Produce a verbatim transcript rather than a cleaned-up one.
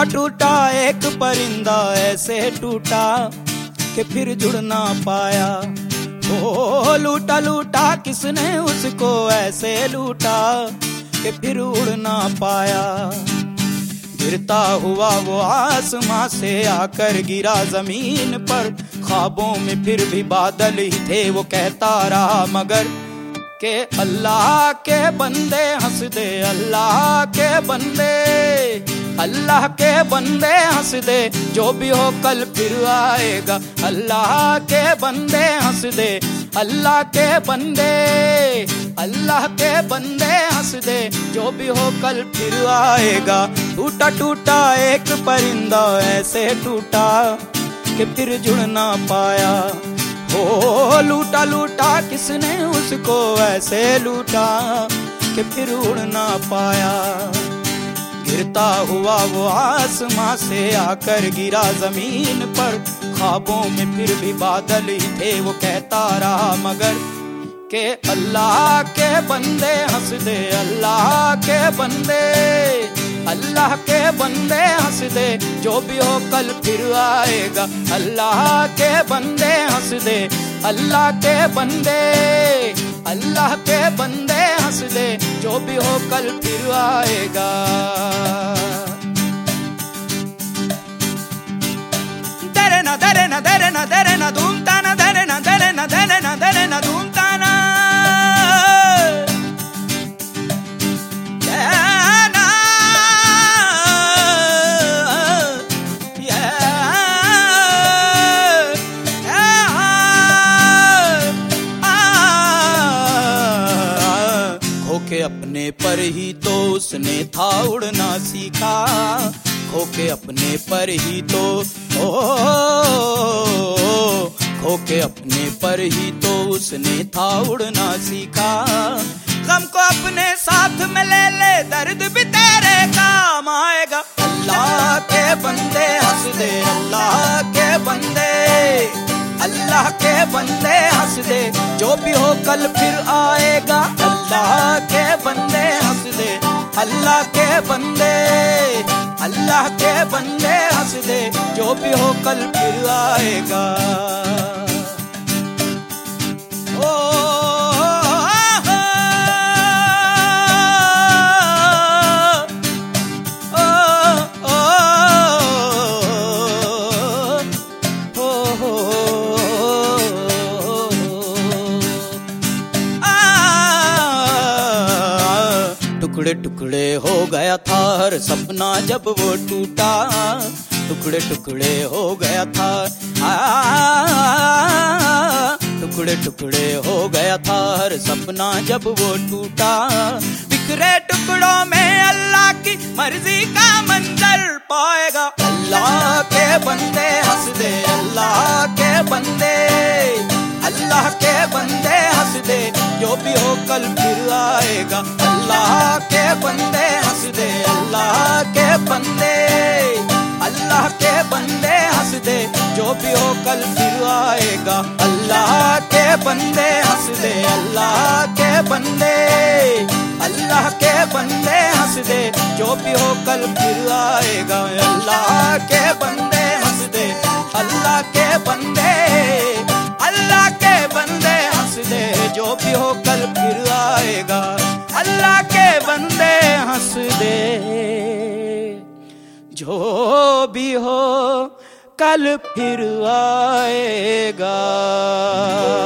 टूटा एक परिंदा ऐसे टूटा कि फिर जुड़ ना पाया। ओ लूटा लूटा किसने उसको ऐसे लूटा कि फिर उड़ ना पाया। गिरता हुआ वो आसमां से आकर गिरा जमीन पर, ख्वाबों में फिर भी बादल ही थे वो कहता रहा मगर के अल्लाह के बंदे हंस दे, अल्लाह के बंदे, अल्लाह के बंदे हंस दे, जो भी हो कल फिर आएगा। अल्लाह के बंदे हंस दे, अल्लाह के बंदे, अल्लाह के बंदे हंस दे, जो भी हो कल फिर आएगा। टूटा टूटा एक परिंदा ऐसे टूटा कि फिर जुड़ ना पाया। ओ लूटा लूटा किसने उसको ऐसे लूटा कि फिर उड़ ना पाया। गिरता हुआ वो आसमां से आकर गिरा जमीन पर, ख्वाबों में फिर भी बादल ही थे वो कहता रहा मगर के अल्लाह के बंदे हंस दे, अल्लाह के बंदे, अल्लाह के बंदे हंस दे, जो भी हो कल फिर आएगा। अल्लाह के बंदे हंस दे, अल्लाह के बंदे, अल्लाह के बंदे हंस दे, जो भी हो कल फिर आएगा। दरे ना दरे ना दरे ना दरे ना धूम ताना, दरे ना दरे ना दरे ना दरे ना धूम ताना। खोके अपने पर ही तो उसने था उड़ना सीखा, खोके अपने पर ही तो ओ, खोके अपने पर ही तो उसने था उड़ना सीखा। गम को अपने साथ में ले ले, दर्द भी तेरे काम आएगा। अल्लाह के बंदे हंस दे, अल्लाह के बंदे, अल्लाह के बंदे हंस दे, जो भी हो कल फिर आएगा। अल्लाह के बंदे हंस दे, अल्लाह के बंदे, अल्लाह के बंदे हंस दे, जो भी हो कल फिर आएगा। ओ टुकड़े टुकड़े हो गया था हर सपना जब वो टूटा, टुकड़े टुकड़े हो गया था, टुकड़े टुकड़े हो गया था हर सपना जब वो टूटा। बिखरे टुकड़ों में अल्लाह की मर्जी का मंजर पाएगा। अल्लाह के बंदे हंस दे, अल्लाह के बंदे, अल्लाह के बंदे हंस दे, जो भी हो कल फिर आएगा। अल्लाह के बंदे हंस दे, अल्लाह के बंदे, अल्लाह के बंदे हंस दे, जो भी हो कल फिर आएगा। अल्लाह के बंदे हंस दे, अल्लाह के बंदे, अल्लाह के बंदे हंस दे, जो भी हो कल फिर आएगा। अल्लाह के बंदे हंस दे, अल्लाह के बंदे, अल्लाह के बंदे हंस दे, जो भी हो कल फिर आएगा। अल्लाह के बंदे हंस दे, जो भी हो कल फिर आएगा।